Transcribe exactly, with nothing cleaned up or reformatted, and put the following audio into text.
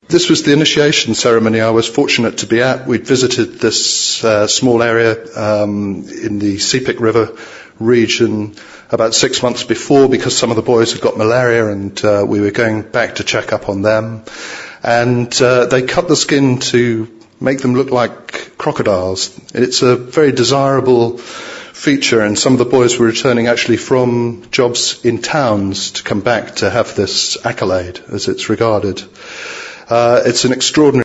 This was the initiation ceremony I was fortunate to be at. We'd visited this uh, small area um, in the Sepik River region about six months before because some of the boys had got malaria, and uh, we were going back to check up on them. And uh, they cut the skin to make them look like crocodiles. It's a very desirable feature, and some of the boys were returning actually from jobs in towns to come back to have this accolade, as it's regarded. Uh, it's an extraordinary